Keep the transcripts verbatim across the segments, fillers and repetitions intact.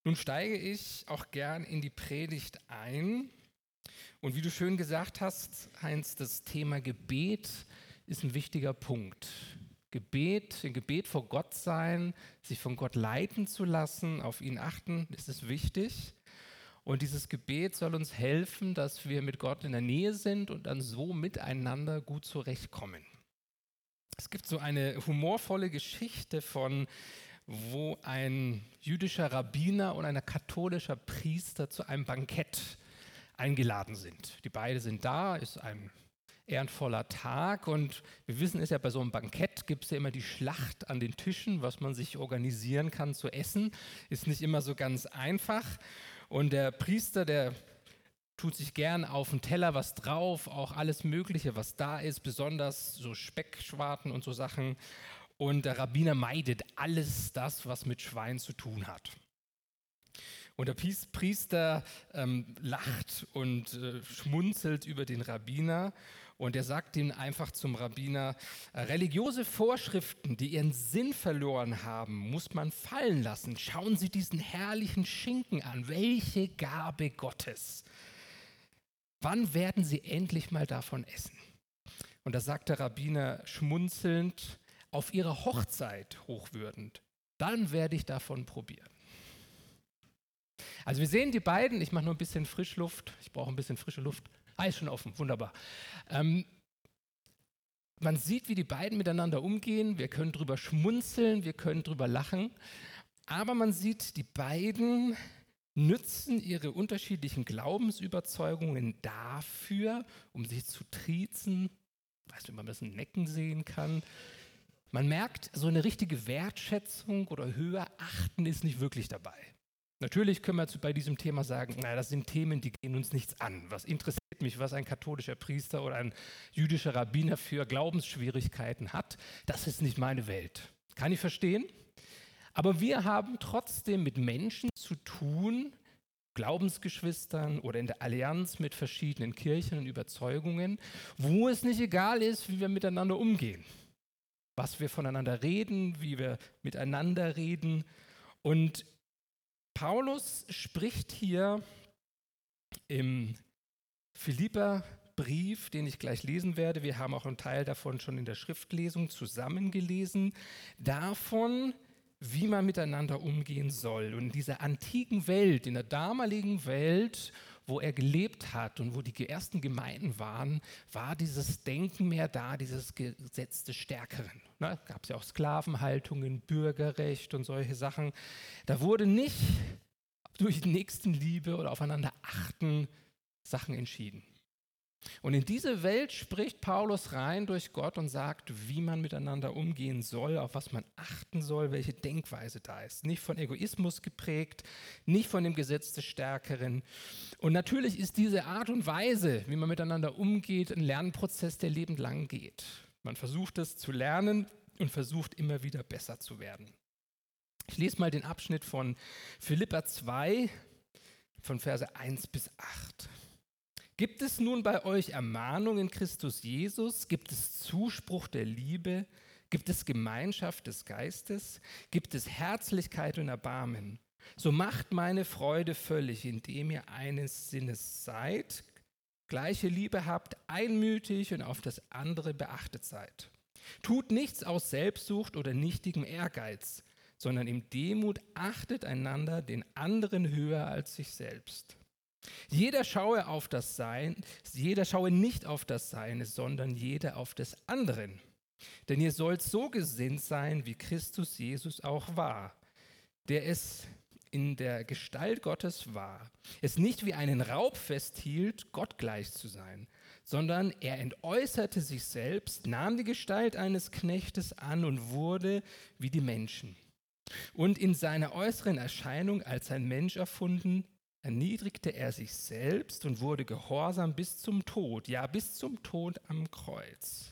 Nun steige ich auch gern in die Predigt ein. Und wie du schön gesagt hast, Heinz, das Thema Gebet ist ein wichtiger Punkt. Gebet, im Gebet vor Gott sein, sich von Gott leiten zu lassen, auf ihn achten, das ist wichtig. Und dieses Gebet soll uns helfen, dass wir mit Gott in der Nähe sind und dann so miteinander gut zurechtkommen. Es gibt so eine humorvolle Geschichte von, wo ein jüdischer Rabbiner und ein katholischer Priester zu einem Bankett eingeladen sind. Die beiden sind da, ist ein ehrenvoller Tag und wir wissen es ja, bei so einem Bankett gibt es ja immer die Schlacht an den Tischen, was man sich organisieren kann zu essen, ist nicht immer so ganz einfach und der Priester, der tut sich gern auf den Teller was drauf, auch alles Mögliche, was da ist, besonders so Speckschwarten und so Sachen. Und der Rabbiner meidet alles das, was mit Schwein zu tun hat. Und der Priester ähm, lacht und äh, schmunzelt über den Rabbiner und er sagt ihm einfach zum Rabbiner, äh, religiöse Vorschriften, die ihren Sinn verloren haben, muss man fallen lassen. Schauen Sie diesen herrlichen Schinken an, welche Gabe Gottes. Wann werden Sie endlich mal davon essen? Und da sagt der Rabbiner schmunzelnd, auf Ihrer Hochzeit hochwürdend, dann werde ich davon probieren. Also wir sehen die beiden, ich mache nur ein bisschen Frischluft, ich brauche ein bisschen frische Luft. Ah, ist schon offen, wunderbar. Ähm, man sieht, wie die beiden miteinander umgehen, wir können drüber schmunzeln, wir können drüber lachen, aber man sieht, die beiden nützen ihre unterschiedlichen Glaubensüberzeugungen dafür, um sich zu triezen, weiß nicht, ob man das in Necken sehen kann. Man merkt, so eine richtige Wertschätzung oder höher achten ist nicht wirklich dabei. Natürlich können wir bei diesem Thema sagen, naja, das sind Themen, die gehen uns nichts an. Was interessiert mich, was ein katholischer Priester oder ein jüdischer Rabbiner für Glaubensschwierigkeiten hat? Das ist nicht meine Welt. Kann ich verstehen? Aber wir haben trotzdem mit Menschen zu tun, Glaubensgeschwistern oder in der Allianz mit verschiedenen Kirchen und Überzeugungen, wo es nicht egal ist, wie wir miteinander umgehen. Was wir voneinander reden, wie wir miteinander reden. Und Paulus spricht hier im Philipperbrief, den ich gleich lesen werde, wir haben auch einen Teil davon schon in der Schriftlesung zusammengelesen, davon, wie man miteinander umgehen soll. Und in dieser antiken Welt, in der damaligen Welt, wo er gelebt hat und wo die ersten Gemeinden waren, war dieses Denken mehr da, dieses Gesetz des Stärkeren. Da gab es ja auch Sklavenhaltungen, Bürgerrecht und solche Sachen. Da wurde nicht durch Nächstenliebe oder aufeinander achten Sachen entschieden. Und in diese Welt spricht Paulus rein durch Gott und sagt, wie man miteinander umgehen soll, auf was man achten soll, welche Denkweise da ist. Nicht von Egoismus geprägt, nicht von dem Gesetz des Stärkeren. Und natürlich ist diese Art und Weise, wie man miteinander umgeht, ein Lernprozess, der lebenslang geht. Man versucht es zu lernen und versucht immer wieder besser zu werden. Ich lese mal den Abschnitt von Philipper zwei, von Verse eins bis acht. Gibt es nun bei euch Ermahnung in Christus Jesus? Gibt es Zuspruch der Liebe? Gibt es Gemeinschaft des Geistes? Gibt es Herzlichkeit und Erbarmen? So macht meine Freude völlig, indem ihr eines Sinnes seid, gleiche Liebe habt, einmütig und auf das andere beachtet seid. Tut nichts aus Selbstsucht oder nichtigem Ehrgeiz, sondern im Demut achtet einander den anderen höher als sich selbst. Jeder schaue auf das Sein, jeder schaue nicht auf das Seine, sondern jeder auf des anderen. Denn ihr sollt so gesinnt sein, wie Christus Jesus auch war, der es in der Gestalt Gottes war, es nicht wie einen Raub festhielt, Gott gleich zu sein, sondern er entäußerte sich selbst, nahm die Gestalt eines Knechtes an und wurde wie die Menschen. Und in seiner äußeren Erscheinung als ein Mensch erfunden, erniedrigte er sich selbst und wurde gehorsam bis zum Tod, ja bis zum Tod am Kreuz.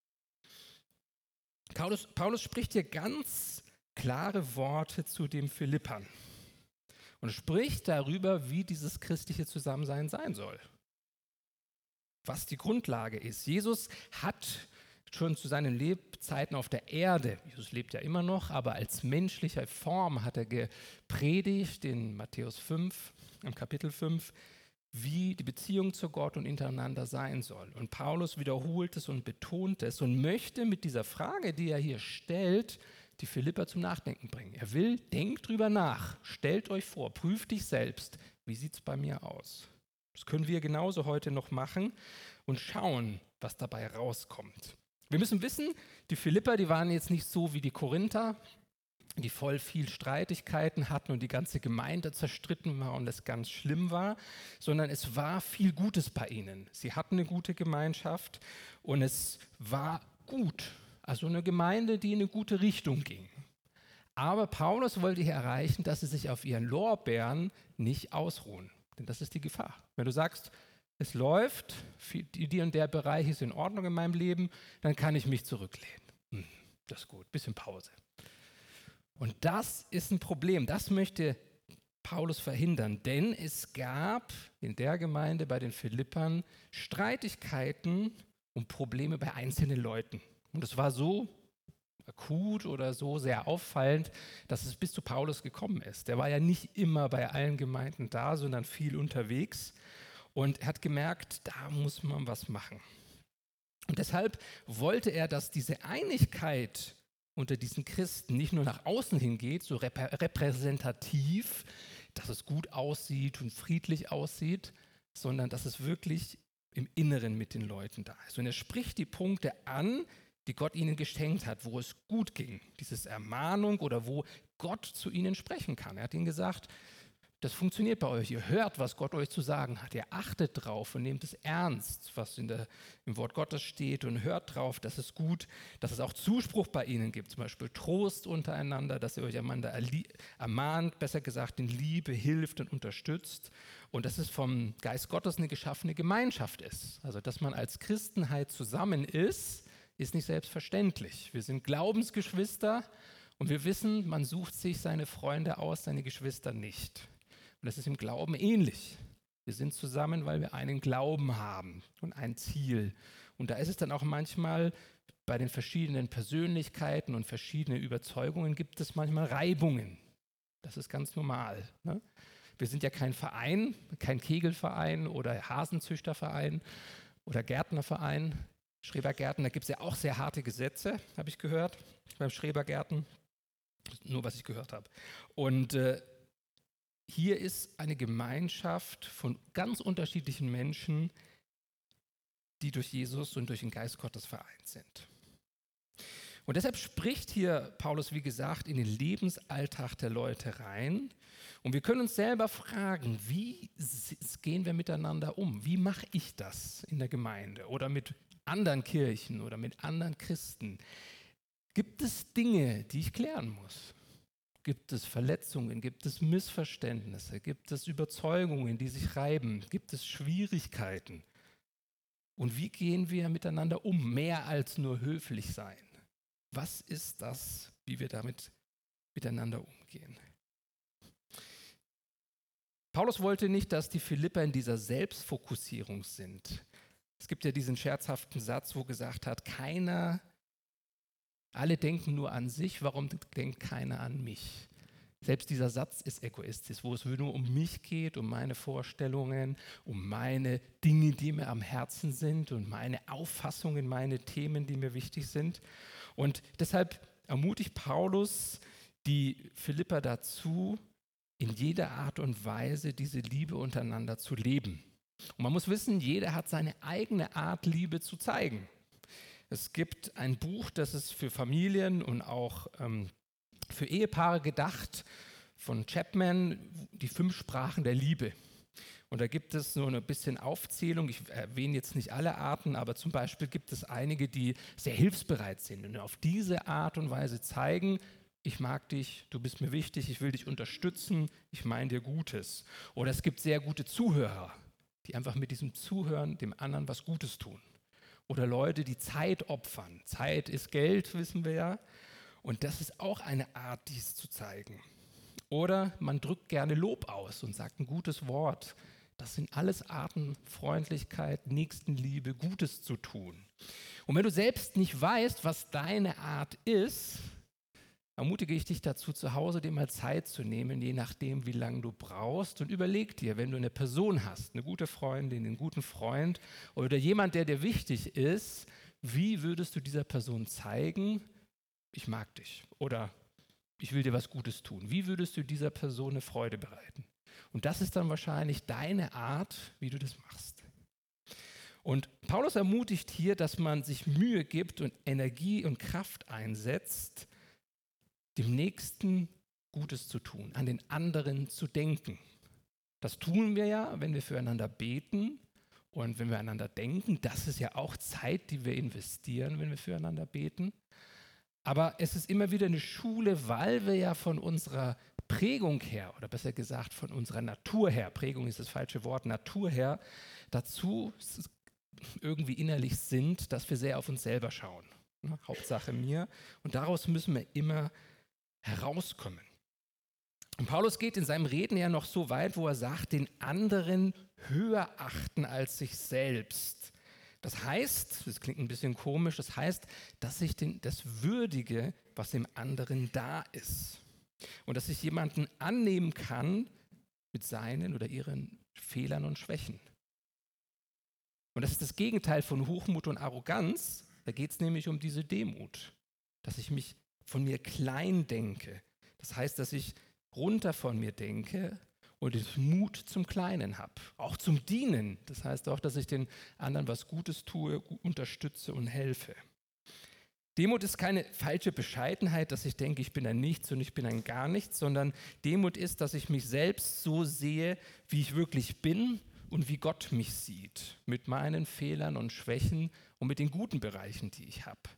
Paulus, Paulus spricht hier ganz klare Worte zu den Philippern und spricht darüber, wie dieses christliche Zusammensein sein soll. Was die Grundlage ist. Jesus hat Schon zu seinen Lebzeiten auf der Erde, Jesus lebt ja immer noch, aber als menschliche Form hat er gepredigt in Matthäus fünf, im Kapitel fünf, wie die Beziehung zu Gott und untereinander sein soll. Und Paulus wiederholt es und betont es und möchte mit dieser Frage, die er hier stellt, die Philipper zum Nachdenken bringen. Er will, denkt drüber nach, stellt euch vor, prüft dich selbst, wie sieht es bei mir aus? Das können wir genauso heute noch machen und schauen, was dabei rauskommt. Wir müssen wissen, die Philipper, die waren jetzt nicht so wie die Korinther, die voll viel Streitigkeiten hatten und die ganze Gemeinde zerstritten war und es ganz schlimm war, sondern es war viel Gutes bei ihnen. Sie hatten eine gute Gemeinschaft und es war gut, also eine Gemeinde, die in eine gute Richtung ging. Aber Paulus wollte hier erreichen, dass sie sich auf ihren Lorbeeren nicht ausruhen, denn das ist die Gefahr. Wenn du sagst, es läuft, die und der Bereich ist in Ordnung in meinem Leben, dann kann ich mich zurücklehnen. Hm, das ist gut, bisschen Pause. Und das ist ein Problem, das möchte Paulus verhindern, denn es gab in der Gemeinde bei den Philippern Streitigkeiten und Probleme bei einzelnen Leuten. Und es war so akut oder so sehr auffallend, dass es bis zu Paulus gekommen ist. Der war ja nicht immer bei allen Gemeinden da, sondern viel unterwegs. Und er hat gemerkt, da muss man was machen. Und deshalb wollte er, dass diese Einigkeit unter diesen Christen nicht nur nach außen hingeht, so rep- repräsentativ, dass es gut aussieht und friedlich aussieht, sondern dass es wirklich im Inneren mit den Leuten da ist. Und er spricht die Punkte an, die Gott ihnen geschenkt hat, wo es gut ging. Diese Ermahnung oder wo Gott zu ihnen sprechen kann. Er hat ihnen gesagt, das funktioniert bei euch. Ihr hört, was Gott euch zu sagen hat. Ihr achtet drauf und nehmt es ernst, was in der, im Wort Gottes steht und hört drauf, dass es gut, dass es auch Zuspruch bei ihnen gibt, zum Beispiel Trost untereinander, dass ihr euch einander ermahnt, besser gesagt in Liebe hilft und unterstützt und dass es vom Geist Gottes eine geschaffene Gemeinschaft ist. Also dass man als Christenheit zusammen ist, ist nicht selbstverständlich. Wir sind Glaubensgeschwister und wir wissen, man sucht sich seine Freunde aus, seine Geschwister nicht. Und das ist im Glauben ähnlich. Wir sind zusammen, weil wir einen Glauben haben und ein Ziel. Und da ist es dann auch manchmal, bei den verschiedenen Persönlichkeiten und verschiedenen Überzeugungen gibt es manchmal Reibungen. Das ist ganz normal. Ne? Wir sind ja kein Verein, kein Kegelverein oder Hasenzüchterverein oder Gärtnerverein, Schrebergärten. Da gibt es ja auch sehr harte Gesetze, habe ich gehört, beim Schrebergärten. Nur was ich gehört habe. Und äh, hier ist eine Gemeinschaft von ganz unterschiedlichen Menschen, die durch Jesus und durch den Geist Gottes vereint sind. Und deshalb spricht hier Paulus, wie gesagt, in den Lebensalltag der Leute rein. Und wir können uns selber fragen, wie gehen wir miteinander um? Wie mache ich das in der Gemeinde oder mit anderen Kirchen oder mit anderen Christen? Gibt es Dinge, die ich klären muss? Gibt es Verletzungen? Gibt es Missverständnisse? Gibt es Überzeugungen, die sich reiben? Gibt es Schwierigkeiten? Und wie gehen wir miteinander um? Mehr als nur höflich sein. Was ist das, wie wir damit miteinander umgehen? Paulus wollte nicht, dass die Philipper in dieser Selbstfokussierung sind. Es gibt ja diesen scherzhaften Satz, wo gesagt hat, keiner Alle denken nur an sich, warum denkt keiner an mich? Selbst dieser Satz ist egoistisch, wo es nur um mich geht, um meine Vorstellungen, um meine Dinge, die mir am Herzen sind und meine Auffassungen, meine Themen, die mir wichtig sind. Und deshalb ermutigt Paulus die Philipper dazu, in jeder Art und Weise diese Liebe untereinander zu leben. Und man muss wissen, jeder hat seine eigene Art, Liebe zu zeigen. Es gibt ein Buch, das ist für Familien und auch ähm, für Ehepaare gedacht, von Chapman, die fünf Sprachen der Liebe. Und da gibt es so ein bisschen Aufzählung, ich erwähne jetzt nicht alle Arten, aber zum Beispiel gibt es einige, die sehr hilfsbereit sind und auf diese Art und Weise zeigen, ich mag dich, du bist mir wichtig, ich will dich unterstützen, ich meine dir Gutes. Oder es gibt sehr gute Zuhörer, die einfach mit diesem Zuhören dem anderen was Gutes tun. Oder Leute, die Zeit opfern. Zeit ist Geld, wissen wir ja. Und das ist auch eine Art, dies zu zeigen. Oder man drückt gerne Lob aus und sagt ein gutes Wort Das sind alles Arten, Freundlichkeit, Nächstenliebe, Gutes zu tun. Und wenn du selbst nicht weißt, was deine Art ist, ermutige ich dich dazu, zu Hause dir mal Zeit zu nehmen, je nachdem, wie lange du brauchst. Und überleg dir, wenn du eine Person hast, eine gute Freundin, einen guten Freund oder jemand, der dir wichtig ist, wie würdest du dieser Person zeigen, ich mag dich oder ich will dir was Gutes tun? Wie würdest du dieser Person eine Freude bereiten? Und das ist dann wahrscheinlich deine Art, wie du das machst. Und Paulus ermutigt hier, dass man sich Mühe gibt und Energie und Kraft einsetzt, dem Nächsten Gutes zu tun, an den anderen zu denken. Das tun wir ja, wenn wir füreinander beten und wenn wir einander denken. Das ist ja auch Zeit, die wir investieren, wenn wir füreinander beten. Aber es ist immer wieder eine Schule, weil wir ja von unserer Prägung her, oder besser gesagt von unserer Natur her, Prägung ist das falsche Wort, Natur her, dazu irgendwie innerlich sind, dass wir sehr auf uns selber schauen. Ne? Hauptsache mir. Und daraus müssen wir immer herauskommen. Und Paulus geht in seinem Reden ja noch so weit, wo er sagt, den anderen höher achten als sich selbst. Das heißt, das klingt ein bisschen komisch, das heißt, dass ich den, das würdige, was dem anderen da ist. Und dass ich jemanden annehmen kann mit seinen oder ihren Fehlern und Schwächen. Und das ist das Gegenteil von Hochmut und Arroganz. Da geht es nämlich um diese Demut, dass ich mich von mir klein denke. Das heißt, dass ich runter von mir denke und den Mut zum Kleinen habe, auch zum Dienen. Das heißt auch, dass ich den anderen was Gutes tue, unterstütze und helfe. Demut ist keine falsche Bescheidenheit, dass ich denke, ich bin ein Nichts und ich bin ein Gar nichts, sondern Demut ist, dass ich mich selbst so sehe, wie ich wirklich bin und wie Gott mich sieht, mit meinen Fehlern und Schwächen und mit den guten Bereichen, die ich habe.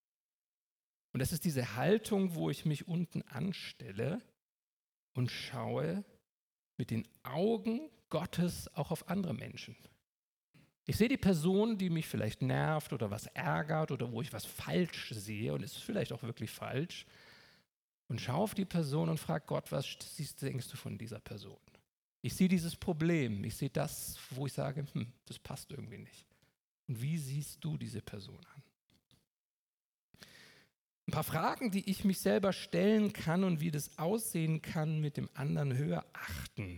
Und das ist diese Haltung, wo ich mich unten anstelle und schaue mit den Augen Gottes auch auf andere Menschen. Ich sehe die Person, die mich vielleicht nervt oder was ärgert oder wo ich was falsch sehe und es ist vielleicht auch wirklich falsch und schaue auf die Person und frage Gott, was siehst, denkst du von dieser Person? Ich sehe dieses Problem, ich sehe das, wo ich sage, hm, das passt irgendwie nicht. Und wie siehst du diese Person an? Ein paar Fragen, die ich mich selber stellen kann und wie das aussehen kann, mit dem anderen höher achten.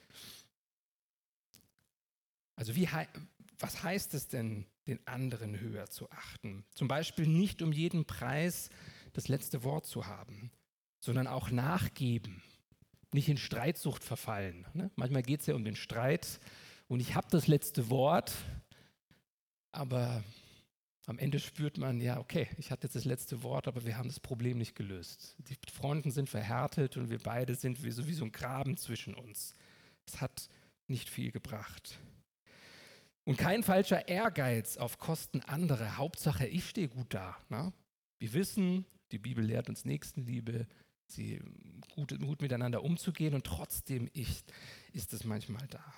Also wie, was heißt es denn, den anderen höher zu achten? Zum Beispiel nicht um jeden Preis das letzte Wort zu haben, sondern auch nachgeben, nicht in Streitsucht verfallen. Ne? Manchmal geht es ja um den Streit und ich habe das letzte Wort, aber am Ende spürt man, ja, okay, ich hatte jetzt das letzte Wort, aber wir haben das Problem nicht gelöst. Die Fronten sind verhärtet und wir beide sind wie so, wie so ein Graben zwischen uns. Es hat nicht viel gebracht. Und kein falscher Ehrgeiz auf Kosten anderer. Hauptsache, ich stehe gut da. Ne? Wir wissen, die Bibel lehrt uns Nächstenliebe, sie gut, gut miteinander umzugehen und trotzdem ich, ist es manchmal da.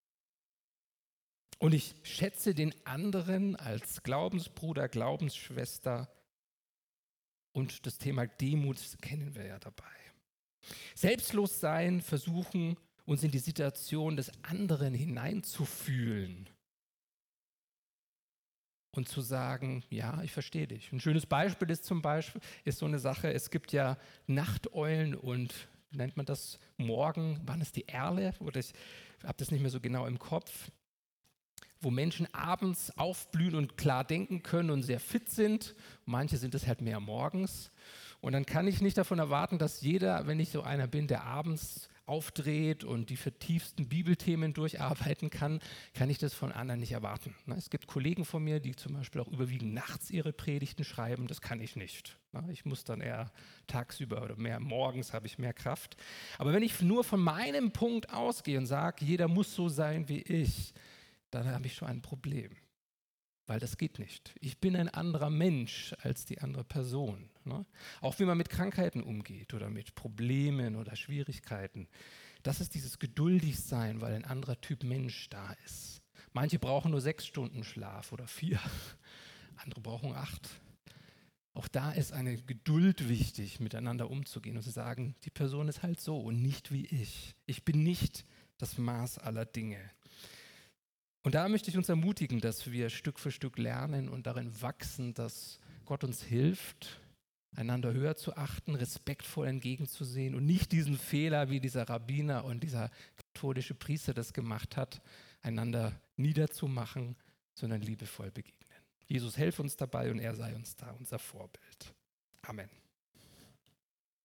Und ich schätze den anderen als Glaubensbruder, Glaubensschwester und das Thema Demut kennen wir ja dabei. Selbstlos sein, versuchen, uns in die Situation des anderen hineinzufühlen und zu sagen, ja, ich verstehe dich. Ein schönes Beispiel ist zum Beispiel, ist so eine Sache, es gibt ja Nachteulen und, wie nennt man das, Morgen, waren es die Erle? Oder ich habe das nicht mehr so genau im Kopf. Wo Menschen abends aufblühen und klar denken können und sehr fit sind. Manche sind es halt mehr morgens. Und dann kann ich nicht davon erwarten, dass jeder, wenn ich so einer bin, der abends aufdreht und die vertiefsten Bibelthemen durcharbeiten kann, kann ich das von anderen nicht erwarten. Es gibt Kollegen von mir, die zum Beispiel auch überwiegend nachts ihre Predigten schreiben. Das kann ich nicht. Ich muss dann eher tagsüber oder mehr morgens habe ich mehr Kraft. Aber wenn ich nur von meinem Punkt ausgehe und sage, jeder muss so sein wie ich, dann habe ich schon ein Problem, weil das geht nicht. Ich bin ein anderer Mensch als die andere Person. Ne? Auch wie man mit Krankheiten umgeht oder mit Problemen oder Schwierigkeiten. Das ist dieses Geduldigsein, weil ein anderer Typ Mensch da ist. Manche brauchen nur sechs Stunden Schlaf oder vier, andere brauchen acht. Auch da ist eine Geduld wichtig, miteinander umzugehen und zu sagen, die Person ist halt so und nicht wie ich. Ich bin nicht das Maß aller Dinge. Und da möchte ich uns ermutigen, dass wir Stück für Stück lernen und darin wachsen, dass Gott uns hilft, einander höher zu achten, respektvoll entgegenzusehen und nicht diesen Fehler, wie dieser Rabbiner und dieser katholische Priester das gemacht hat, einander niederzumachen, sondern liebevoll begegnen. Jesus, helf uns dabei und er sei uns da unser Vorbild. Amen.